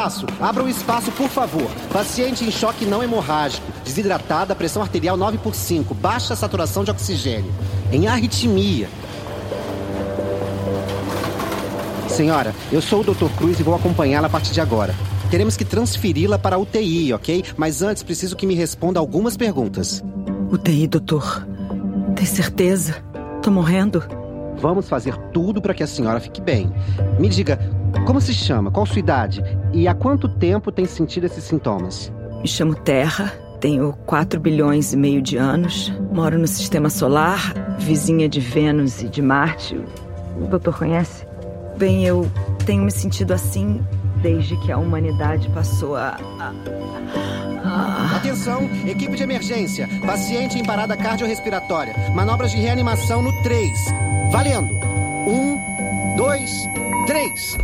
Espaço. Abra o espaço, por favor. Paciente em choque não hemorrágico. Desidratada, pressão arterial 9/5. Baixa saturação de oxigênio. Em arritmia. Senhora, eu sou o Dr. Cruz e vou acompanhá-la a partir de agora. Teremos que transferi-la para a UTI, ok? Mas antes preciso que me responda algumas perguntas. UTI, doutor. Tem certeza? Tô morrendo? Vamos fazer tudo para que a senhora fique bem. Me diga, como se chama? Qual sua idade? E há quanto tempo tem sentido esses sintomas? Me chamo Terra, tenho 4 bilhões e meio de anos, moro no Sistema Solar, vizinha de Vênus e de Marte. O doutor conhece? Bem, eu tenho me sentido assim desde que a humanidade passou a... Atenção, equipe de emergência. Paciente em parada cardiorrespiratória. Manobras de reanimação no 3. Valendo. 1, 2, 3.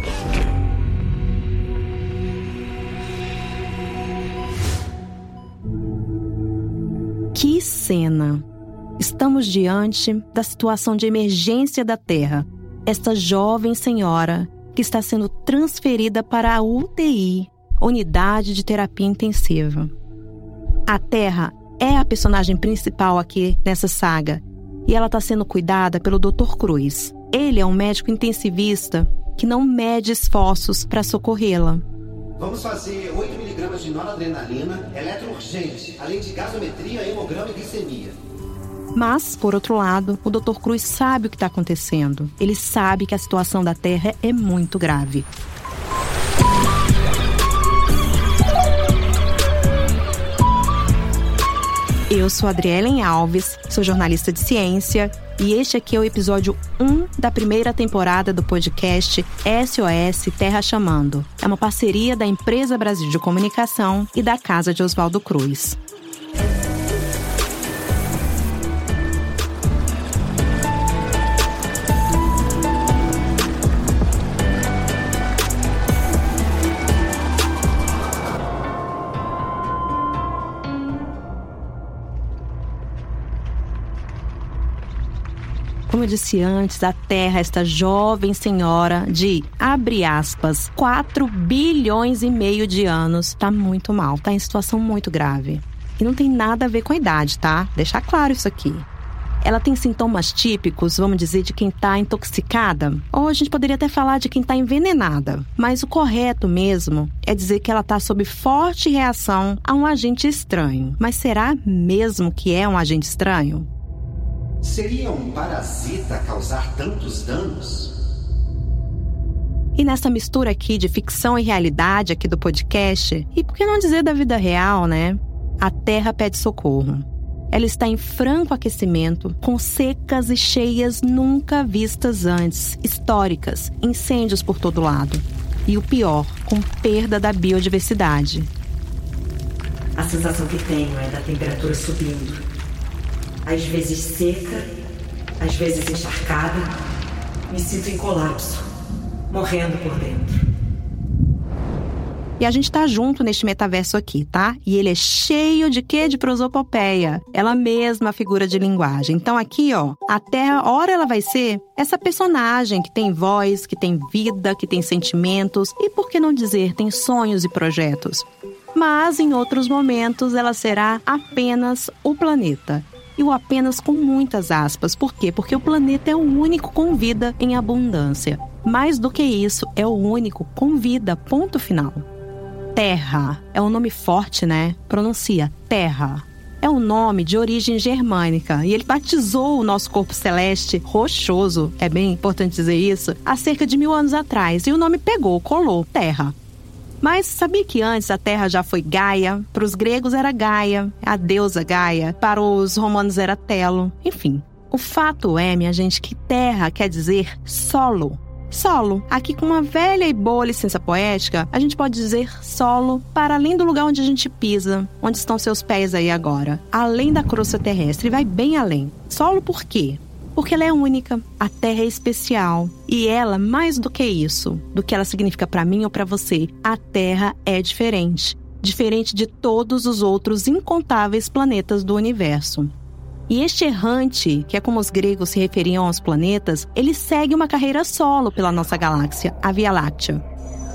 Que cena! Estamos diante da situação de emergência da Terra. Esta jovem senhora que está sendo transferida para a UTI, Unidade de Terapia Intensiva. A Terra é a personagem principal aqui nessa saga e ela está sendo cuidada pelo Dr. Cruz. Ele é um médico intensivista que não mede esforços para socorrê-la. Vamos fazer 8 miligramas de noradrenalina, eletrourgente, além de gasometria, hemograma e glicemia. Mas, por outro lado, o Dr. Cruz sabe o que está acontecendo. Ele sabe que a situação da Terra é muito grave. Eu sou Adrielen Alves, sou jornalista de ciência e este aqui é o episódio 1 da primeira temporada do podcast SOS Terra Chamando. É uma parceria da Empresa Brasil de Comunicação e da Casa de Oswaldo Cruz. Como eu disse antes, a Terra, esta jovem senhora de, abre aspas, 4 bilhões e meio de anos, tá muito mal, tá em situação muito grave. E não tem nada a ver com a idade, tá? Deixar claro isso aqui. Ela tem sintomas típicos, vamos dizer, de quem tá intoxicada, ou a gente poderia até falar de quem tá envenenada. Mas o correto mesmo é dizer que ela tá sob forte reação a um agente estranho. Mas será mesmo que é um agente estranho? Seria um parasita causar tantos danos? E nessa mistura aqui de ficção e realidade aqui do podcast, e por que não dizer da vida real, né? A Terra pede socorro. Ela está em franco aquecimento, com secas e cheias nunca vistas antes, históricas, incêndios por todo lado. E o pior, com perda da biodiversidade. A sensação que tenho é da temperatura subindo. Às vezes seca, às vezes encharcada. Me sinto em colapso, morrendo por dentro. E a gente tá junto neste metaverso aqui, tá? E ele é cheio de quê? De prosopopeia. Ela mesma figura de linguagem. Então aqui, ó, a Terra, ora ela vai ser essa personagem que tem voz, que tem vida, que tem sentimentos e, por que não dizer, tem sonhos e projetos. Mas em outros momentos ela será apenas o planeta. E o apenas com muitas aspas. Por quê? Porque o planeta é o único com vida em abundância. Mais do que isso, é o único com vida, ponto final. Terra é um nome forte, né? Pronuncia Terra. É um nome de origem germânica e ele batizou o nosso corpo celeste rochoso, é bem importante dizer isso, há cerca de 1000 anos atrás. E o nome pegou, colou, Terra. Mas sabia que antes a Terra já foi Gaia? Para os gregos era Gaia, a deusa Gaia. Para os romanos era Telo. Enfim, o fato é, minha gente, que Terra quer dizer solo. Solo. Aqui, com uma velha e boa licença poética, a gente pode dizer solo para além do lugar onde a gente pisa, onde estão seus pés aí agora. Além da crosta terrestre, vai bem além. Solo por quê? Porque ela é única, a Terra é especial. E ela, mais do que isso, do que ela significa para mim ou para você, a Terra é diferente. Diferente de todos os outros incontáveis planetas do universo. E este errante, que é como os gregos se referiam aos planetas, ele segue uma carreira solo pela nossa galáxia, a Via Láctea.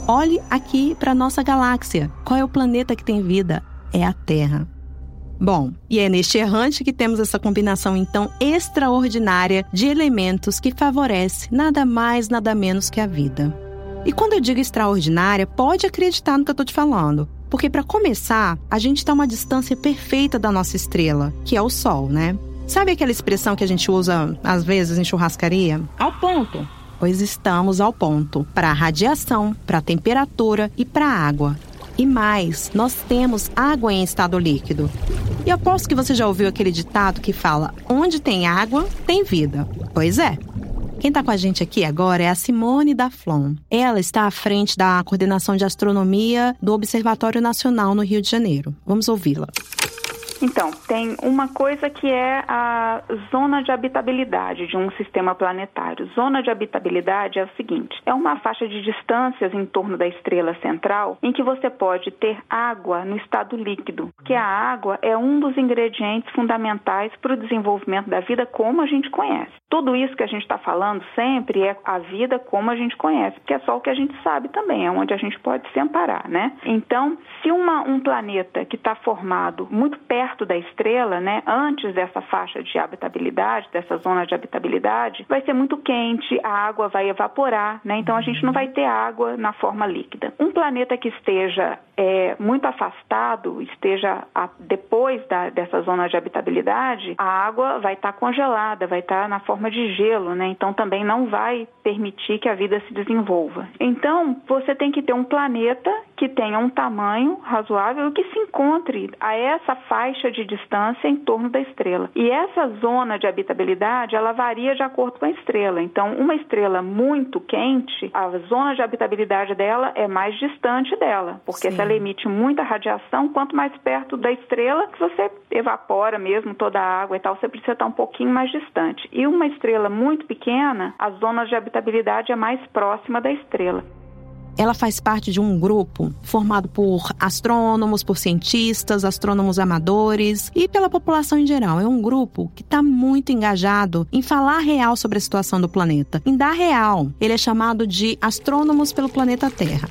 Olhe aqui para nossa galáxia. Qual é o planeta que tem vida? É a Terra. Bom, e é neste errante que temos essa combinação, então, extraordinária de elementos que favorece nada mais, nada menos que a vida. E quando eu digo extraordinária, pode acreditar no que eu estou te falando. Porque, para começar, a gente está a uma distância perfeita da nossa estrela, que é o Sol, né? Sabe aquela expressão que a gente usa, às vezes, em churrascaria? Ao ponto. Pois estamos ao ponto. Para a radiação, para a temperatura e para a água. E mais, nós temos água em estado líquido. E aposto que você já ouviu aquele ditado que fala: onde tem água, tem vida. Pois é. Quem está com a gente aqui agora é a Simone Daflon. Ela está à frente da coordenação de astronomia do Observatório Nacional no Rio de Janeiro. Vamos ouvi-la. Então, tem uma coisa que é a zona de habitabilidade de um sistema planetário. Zona de habitabilidade é o seguinte: é uma faixa de distâncias em torno da estrela central em que você pode ter água no estado líquido, porque a água é um dos ingredientes fundamentais para o desenvolvimento da vida como a gente conhece. Tudo isso que a gente está falando sempre é a vida como a gente conhece, porque é só o que a gente sabe também, é onde a gente pode se amparar, né? Então, se um planeta que está formado muito perto da estrela, né, antes dessa faixa de habitabilidade, dessa zona de habitabilidade, vai ser muito quente, a água vai evaporar, né? Então a gente não vai ter água na forma líquida. Um planeta que esteja muito afastado, esteja depois dessa zona de habitabilidade, a água vai estar congelada, vai estar na forma de gelo, né? Então também não vai permitir que a vida se desenvolva. Então você tem que ter um planeta que tenha um tamanho razoável e que se encontre a essa faixa de distância em torno da estrela. E essa zona de habitabilidade, ela varia de acordo com a estrela. Então, uma estrela muito quente, a zona de habitabilidade dela é mais distante dela, porque se ela emite muita radiação, quanto mais perto da estrela, você evapora mesmo toda a água e tal, você precisa estar um pouquinho mais distante. E uma estrela muito pequena, a zona de habitabilidade é mais próxima da estrela. Ela faz parte de um grupo formado por astrônomos, por cientistas, astrônomos amadores e pela população em geral. É um grupo que está muito engajado em falar real sobre a situação do planeta, em dar real. Ele é chamado de Astrônomos pelo Planeta Terra.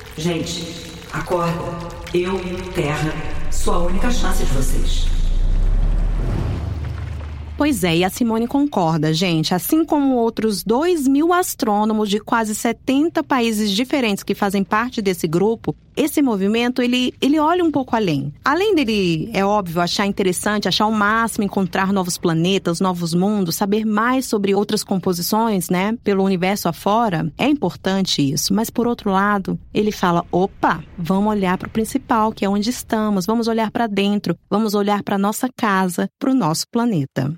Gente, acorda. Eu, Terra, sou a única chance de vocês. Pois é, e a Simone concorda, gente. Assim como outros 2.000 astrônomos de quase 70 países diferentes que fazem parte desse grupo, esse movimento, ele olha um pouco além. Além dele, é óbvio, achar interessante, achar o máximo, encontrar novos planetas, novos mundos, saber mais sobre outras composições, né, pelo universo afora, é importante isso. Mas, por outro lado, ele fala, opa, vamos olhar para o principal, que é onde estamos, vamos olhar para dentro, vamos olhar para a nossa casa, para o nosso planeta.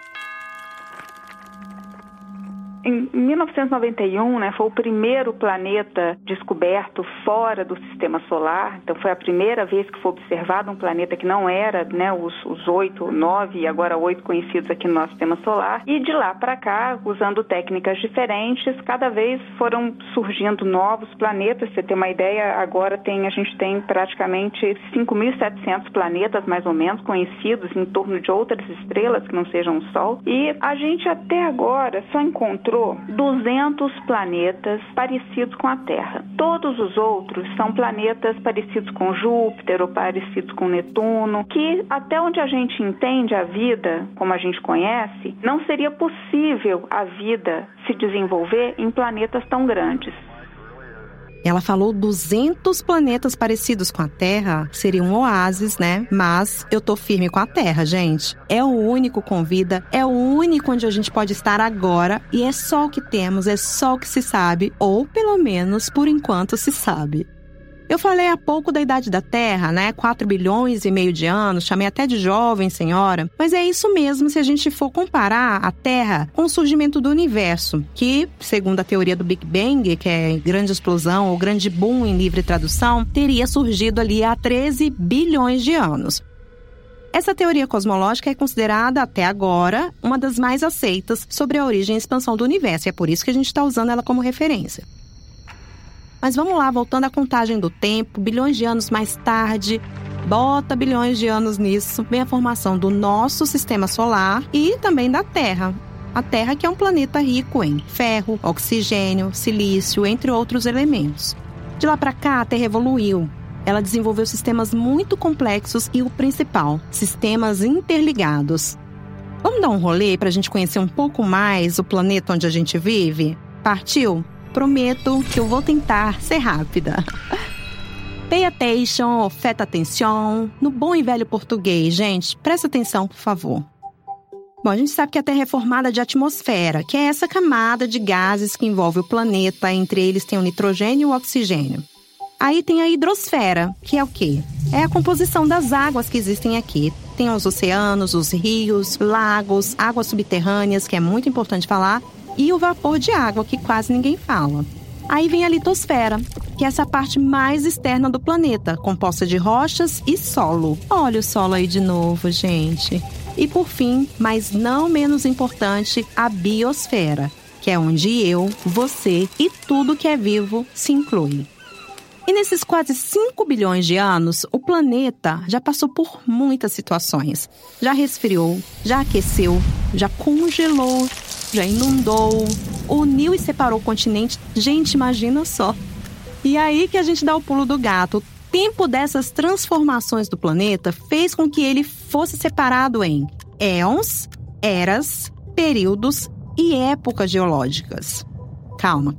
Em 1991, né, foi o primeiro planeta descoberto fora do sistema solar. Então, foi a primeira vez que foi observado um planeta que não era, né, os 8, 9 e agora 8 conhecidos aqui no nosso sistema solar. E de lá para cá, usando técnicas diferentes, cada vez foram surgindo novos planetas. Você tem uma ideia, agora a gente tem praticamente 5.700 planetas, mais ou menos, conhecidos em torno de outras estrelas que não sejam o Sol. E a gente até agora só encontrou 200 planetas parecidos com a Terra. Todos os outros são planetas parecidos com Júpiter ou parecidos com Netuno, que até onde a gente entende a vida, como a gente conhece, não seria possível a vida se desenvolver em planetas tão grandes. Ela falou 200 planetas parecidos com a Terra, seria um oásis, né? Mas eu tô firme com a Terra, gente. É o único com vida, é o único onde a gente pode estar agora e é só o que temos, é só o que se sabe, ou pelo menos por enquanto se sabe. Eu falei há pouco da idade da Terra, né? 4 bilhões e meio de anos, chamei até de jovem senhora. Mas é isso mesmo se a gente for comparar a Terra com o surgimento do universo, que, segundo a teoria do Big Bang, que é grande explosão ou grande boom em livre tradução, teria surgido ali há 13 bilhões de anos. Essa teoria cosmológica é considerada, até agora, uma das mais aceitas sobre a origem e expansão do universo. E é por isso que a gente está usando ela como referência. Mas vamos lá, voltando à contagem do tempo, bilhões de anos mais tarde, bota bilhões de anos nisso, vem a formação do nosso sistema solar e também da Terra. A Terra que é um planeta rico em ferro, oxigênio, silício, entre outros elementos. De lá para cá, a Terra evoluiu. Ela desenvolveu sistemas muito complexos e o principal, sistemas interligados. Vamos dar um rolê para a gente conhecer um pouco mais o planeta onde a gente vive? Partiu? Prometo que eu vou tentar ser rápida. Pay attention, ou feta atenção. No bom e velho português, gente, presta atenção, por favor. Bom, a gente sabe que a Terra é formada de atmosfera, que é essa camada de gases que envolve o planeta. Entre eles tem o nitrogênio e o oxigênio. Aí tem a hidrosfera, que é o quê? É a composição das águas que existem aqui. Tem os oceanos, os rios, lagos, águas subterrâneas, que é muito importante falar, e o vapor de água, que quase ninguém fala. Aí vem a litosfera, que é essa parte mais externa do planeta, composta de rochas e solo. Olha o solo aí de novo, gente. E por fim, mas não menos importante, a biosfera, que é onde eu, você e tudo que é vivo se inclui. E nesses quase 5 bilhões de anos, o planeta já passou por muitas situações. Já resfriou, já aqueceu, já congelou, já inundou, uniu e separou o continente. Gente, imagina só. E aí que a gente dá o pulo do gato. O tempo dessas transformações do planeta fez com que ele fosse separado em éons, eras, períodos e épocas geológicas. Calma.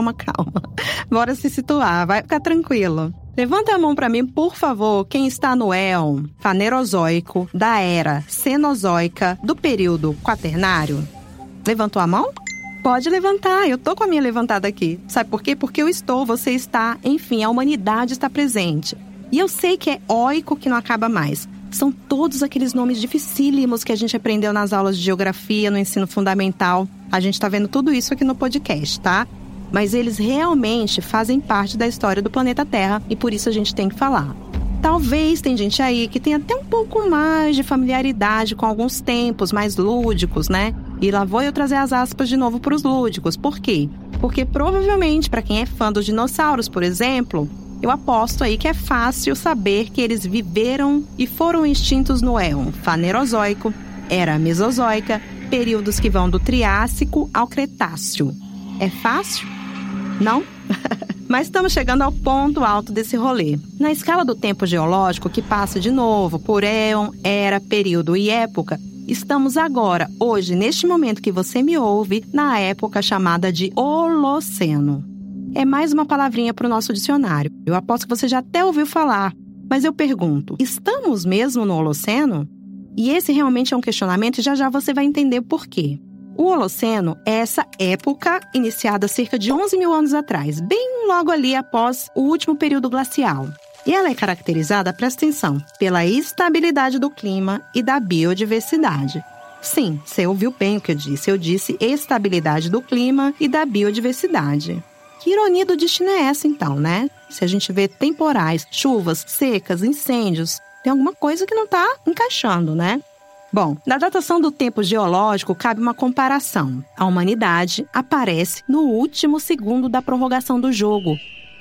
Bora se situar, vai ficar tranquilo. Levanta a mão para mim, por favor, quem está no éon Fanerozoico, da era Cenozoica, do período Quaternário. Levantou a mão? Pode levantar, eu tô com a minha levantada aqui. Sabe por quê? Porque eu estou, você está, enfim, a humanidade está presente. E eu sei que é oico que não acaba mais. São todos aqueles nomes dificílimos que a gente aprendeu nas aulas de geografia, no ensino fundamental. A gente tá vendo tudo isso aqui no podcast, tá? Mas eles realmente fazem parte da história do planeta Terra e por isso a gente tem que falar. Talvez tem gente aí que tenha até um pouco mais de familiaridade com alguns tempos mais lúdicos, né? E lá vou eu trazer as aspas de novo para os lúdicos. Por quê? Porque provavelmente, para quem é fã dos dinossauros, por exemplo, eu aposto aí que é fácil saber que eles viveram e foram extintos no éon Fanerozoico, era Mesozoica, períodos que vão do Triássico ao Cretáceo. É fácil? Não? Mas estamos chegando ao ponto alto desse rolê. Na escala do tempo geológico, que passa de novo por éon, era, período e época, estamos agora, hoje, neste momento que você me ouve, na época chamada de Holoceno. É mais uma palavrinha para o nosso dicionário. Eu aposto que você já até ouviu falar. Mas eu pergunto, estamos mesmo no Holoceno? E esse realmente é um questionamento e já você vai entender por quê. O Holoceno é essa época iniciada cerca de 11 mil anos atrás, bem logo ali após o último período glacial. E ela é caracterizada, presta atenção, pela estabilidade do clima e da biodiversidade. Sim, você ouviu bem o que eu disse. Eu disse estabilidade do clima e da biodiversidade. Que ironia do destino é essa, então, né? Se a gente vê temporais, chuvas, secas, incêndios, tem alguma coisa que não está encaixando, né? Bom, na datação do tempo geológico, cabe uma comparação. A humanidade aparece no último segundo da prorrogação do jogo.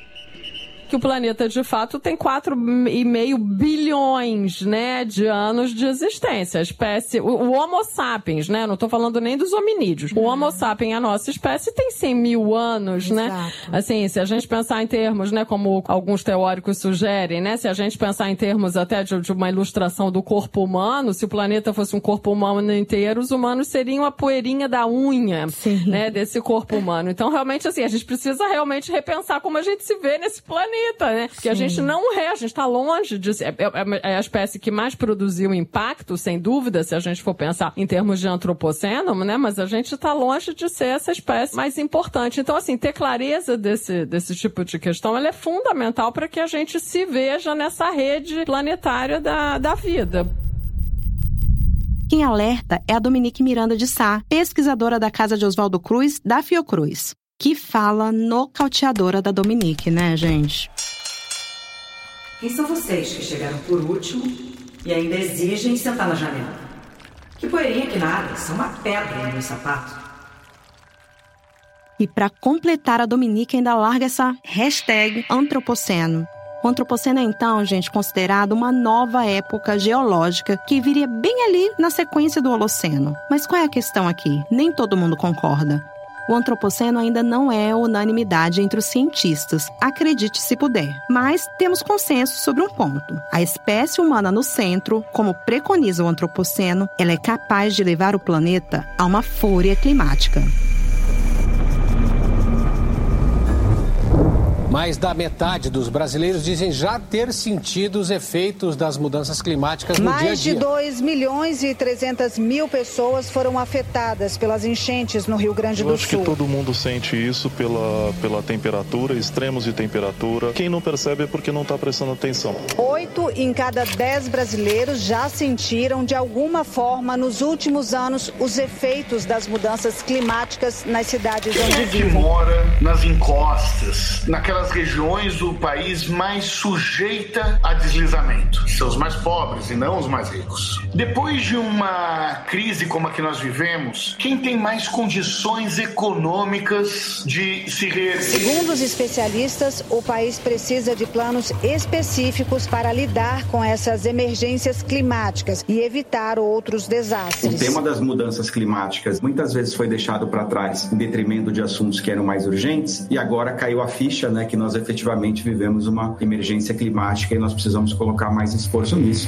Que o planeta, de fato, tem 4,5 bilhões, né, de anos de existência. A espécie, o Homo sapiens, né, não estou falando nem dos hominídeos. O Homo sapiens, a nossa espécie, tem 100 mil anos, né? Assim, se a gente pensar em termos, né, como alguns teóricos sugerem, né, se a gente pensar em termos até de uma ilustração do corpo humano, se o planeta fosse um corpo humano inteiro, os humanos seriam a poeirinha da unha, né, desse corpo humano. Então, realmente, assim, a gente precisa realmente repensar como a gente se vê nesse planeta. Né? Porque a gente não a gente está longe de ser. É a espécie que mais produziu impacto, sem dúvida, se a gente for pensar em termos de antropoceno, né? Mas a gente está longe de ser essa espécie mais importante. Então, assim, ter clareza desse tipo de questão, ela é fundamental para que a gente se veja nessa rede planetária da vida. Quem alerta é a Dominique Miranda de Sá, pesquisadora da Casa de Oswaldo Cruz, da Fiocruz, que fala nocauteadora da Dominique, né, gente? Quem são vocês que chegaram por último e ainda exigem sentar na janela? Que poeirinha que nada, isso é uma pedra no meu sapato. E para completar, a Dominique ainda larga essa hashtag antropoceno. O antropoceno é, então, gente, considerado uma nova época geológica que viria bem ali na sequência do Holoceno. Mas qual é a questão aqui? Nem todo mundo concorda. o antropoceno ainda não é unanimidade entre os cientistas, acredite se puder. Mas temos consenso sobre um ponto. A espécie humana no centro, como preconiza o antropoceno, ela é capaz de levar o planeta a uma fúria climática. Mais da metade dos brasileiros dizem já ter sentido os efeitos das mudanças climáticas no dia a dia. Mais de 2.300.000 pessoas foram afetadas pelas enchentes no Rio Grande do Sul. Eu acho que todo mundo sente isso pela temperatura, extremos de temperatura. Quem não percebe é porque não está prestando atenção. 8 em cada 10 brasileiros já sentiram, de alguma forma, nos últimos anos, os efeitos das mudanças climáticas nas cidades onde vivem. Quem mora nas encostas, naquelas regiões do país mais sujeita a deslizamento. São os mais pobres e não os mais ricos. Depois de uma crise como a que nós vivemos, quem tem mais condições econômicas de se reerguer? Segundo os especialistas, o país precisa de planos específicos para lidar com essas emergências climáticas e evitar outros desastres. O tema das mudanças climáticas muitas vezes foi deixado para trás em detrimento de assuntos que eram mais urgentes e agora caiu a ficha, que nós efetivamente vivemos uma emergência climática e nós precisamos colocar mais esforço nisso.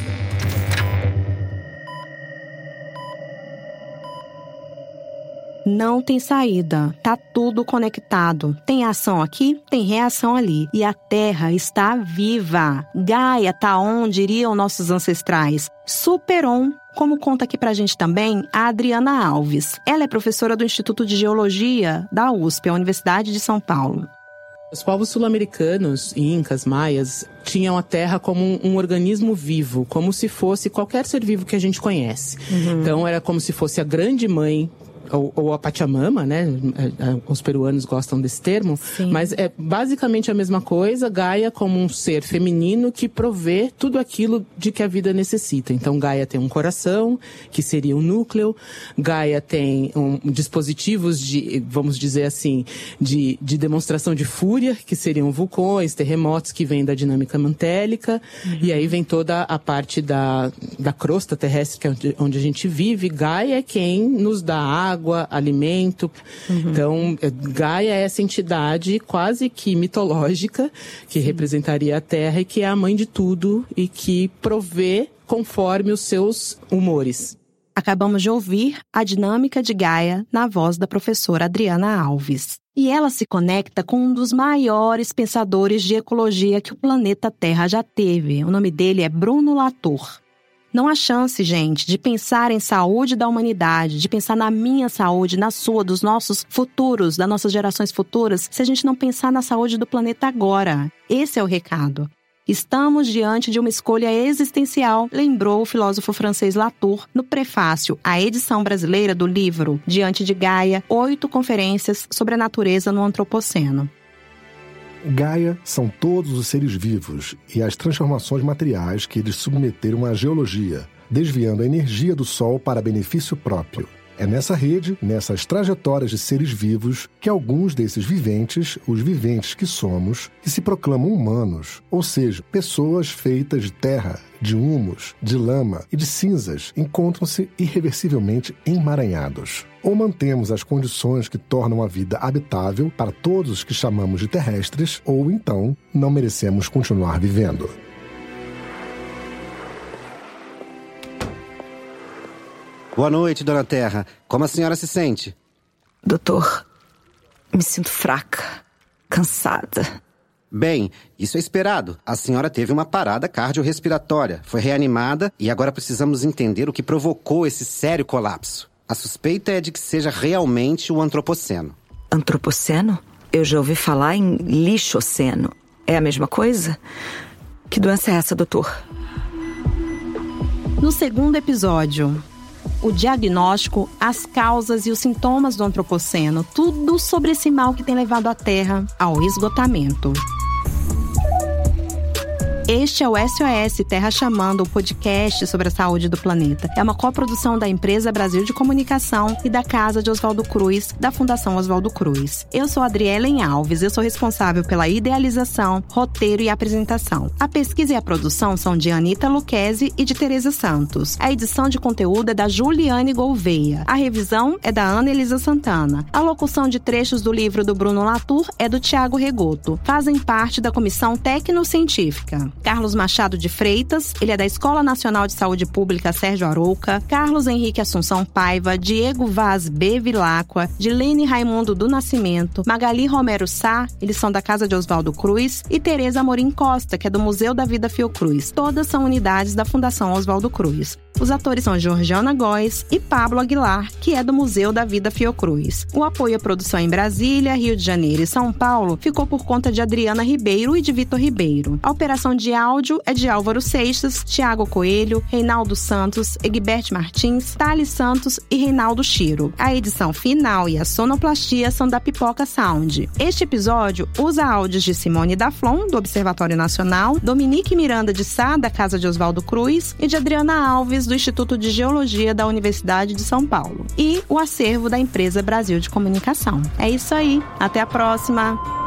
Não tem saída, tá tudo conectado. Tem ação aqui, tem reação ali. E a Terra está viva. Gaia tá onde iriam nossos ancestrais. Super-on, como conta aqui pra gente também a Adriana Alves. Ela é professora do Instituto de Geologia da USP, a Universidade de São Paulo. Os povos sul-americanos, incas, maias, tinham a Terra como um organismo vivo, como se fosse qualquer ser vivo que a gente conhece. Então era como se fosse a grande mãe, ou a Pachamama, né? Os peruanos gostam desse termo. Sim. Mas é basicamente a mesma coisa. Gaia como um ser feminino que provê tudo aquilo de que a vida necessita. Então Gaia tem um coração, que seria um núcleo. Gaia tem dispositivos de, vamos dizer assim, de demonstração de fúria, que seriam vulcões, terremotos, que vêm da dinâmica mantélica. E aí vem toda a parte da crosta terrestre, que é onde a gente vive. Gaia é quem nos dá água, alimento. Então, Gaia é essa entidade quase que mitológica que representaria a Terra e que é a mãe de tudo e que provê conforme os seus humores. Acabamos de ouvir a dinâmica de Gaia na voz da professora Adriana Alves. E ela se conecta com um dos maiores pensadores de ecologia que o planeta Terra já teve. O nome dele é Bruno Latour. Não há chance, gente, de pensar em saúde da humanidade, de pensar na minha saúde, na sua, dos nossos futuros, das nossas gerações futuras, se a gente não pensar na saúde do planeta agora. Esse é o recado. Estamos diante de uma escolha existencial, lembrou o filósofo francês Latour no prefácio à edição brasileira do livro Diante de Gaia, 8 conferências sobre a natureza no Antropoceno. Gaia são todos os seres vivos e as transformações materiais que eles submeteram à geologia, desviando a energia do Sol para benefício próprio. É nessa rede, nessas trajetórias de seres vivos, que alguns desses viventes, os viventes que somos, que se proclamam humanos, ou seja, pessoas feitas de terra, de humus, de lama e de cinzas, encontram-se irreversivelmente emaranhados. Ou mantemos as condições que tornam a vida habitável para todos os que chamamos de terrestres, ou então não merecemos continuar vivendo. Boa noite, dona Terra. Como a senhora se sente? Doutor, me sinto fraca, cansada. Bem, isso é esperado. A senhora teve uma parada cardiorrespiratória, foi reanimada e agora precisamos entender o que provocou esse sério colapso. A suspeita é de que seja realmente o antropoceno. Antropoceno? Eu já ouvi falar em lixoceno. É a mesma coisa? Que doença é essa, doutor? No segundo episódio, o diagnóstico, as causas e os sintomas do antropoceno, tudo sobre esse mal que tem levado a Terra ao esgotamento. Este é o SOS Terra Chamando, o podcast sobre a saúde do planeta. É uma coprodução da Empresa Brasil de Comunicação e da Casa de Oswaldo Cruz, da Fundação Oswaldo Cruz. Eu sou Adrielen Alves, eu sou responsável pela idealização, roteiro e apresentação. A pesquisa e a produção são de Anitta Lucchesi e de Tereza Santos. A edição de conteúdo é da Juliane Gouveia. A revisão é da Ana Elisa Santana. A locução de trechos do livro do Bruno Latour é do Tiago Regoto. Fazem parte da Comissão Tecnocientífica Carlos Machado de Freitas, ele é da Escola Nacional de Saúde Pública Sérgio Arouca, Carlos Henrique Assunção Paiva, Diego Vaz Bevilacqua, Dilene Raimundo do Nascimento, Magali Romero Sá, eles são da Casa de Oswaldo Cruz, e Tereza Amorim Costa, que é do Museu da Vida Fiocruz. Todas são unidades da Fundação Oswaldo Cruz. Os atores são Georgiana Góes e Pablo Aguilar, que é do Museu da Vida Fiocruz. O apoio à produção em Brasília, Rio de Janeiro e São Paulo ficou por conta de Adriana Ribeiro e de Vitor Ribeiro. A operação de áudio é de Álvaro Seixas, Tiago Coelho, Reinaldo Santos, Egbert Martins, Thales Santos e Reinaldo Chiro. A edição final e a sonoplastia são da Pipoca Sound. Este episódio usa áudios de Simone Daflon, do Observatório Nacional, Dominique Miranda de Sá, da Casa de Oswaldo Cruz, e de Adriana Alves, do Instituto de Geologia da Universidade de São Paulo. E o acervo da Empresa Brasil de Comunicação. É isso aí. Até a próxima!